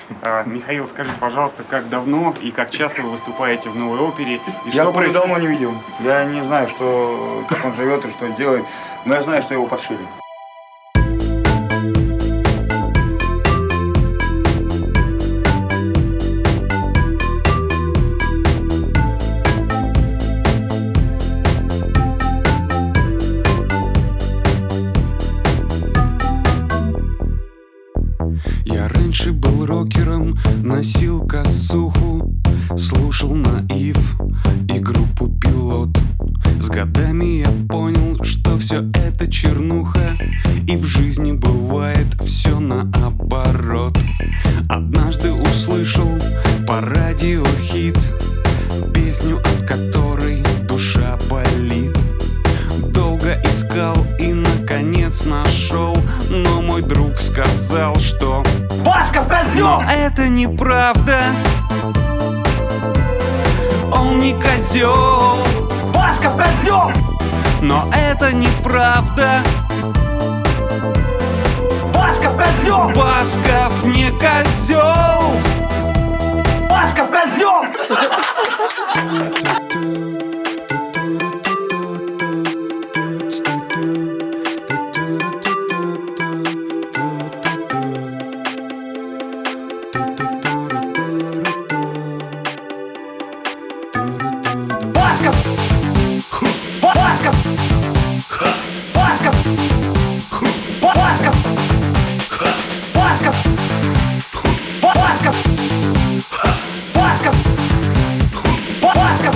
Михаил, скажи, пожалуйста, как давно и как часто вы выступаете в Новой опере? И Я что Колю давно не видел. Я не знаю, как он живет и что делает, но я знаю, что его подшили. Я раньше был рокером, носил косуху, слушал Наив и группу Пилот. С годами я понял, что все это чернуха, и в жизни бывает все наоборот. Однажды услышал по радио хит, песню, от которой душа болит. Долго искал и наконец нашел, но мой друг сказал, что Басков козел! но это неправда. Он не козел. Басков козел! Но это неправда. Басков козел! Басков не козел. Басков козел! Басков! Басков! Басков! Басков! Басков! Басков! Басков! Басков!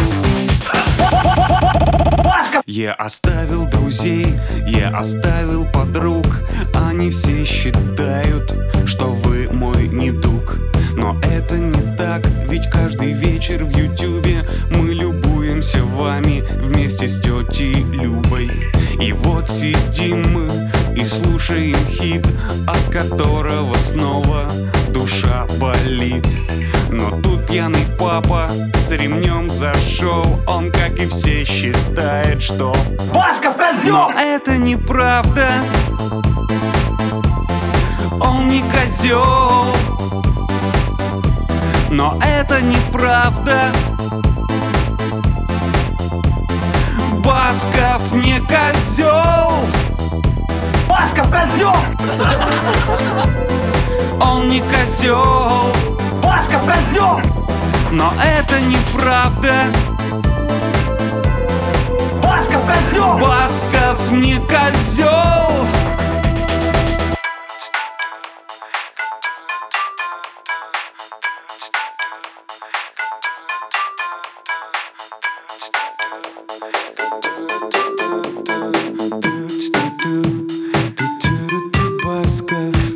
Басков! Я оставил друзей, я оставил подруг. Они все считают, что вы мой недуг. Но это не так, ведь каждый вечер в Ютубе мы любуемся вами вместе с тетей Любой. И вот сидим мы и слушаем хит, от которого снова душа болит. Но тут пьяный папа с ремнем зашел. Он, как и все, считает, что Басков козел! но это неправда. Он не козел. Но это неправда. Басков не козел. Басков козел! Он не козел. Басков козел! Но это неправда. Басков козел! Басков не козел. Басков.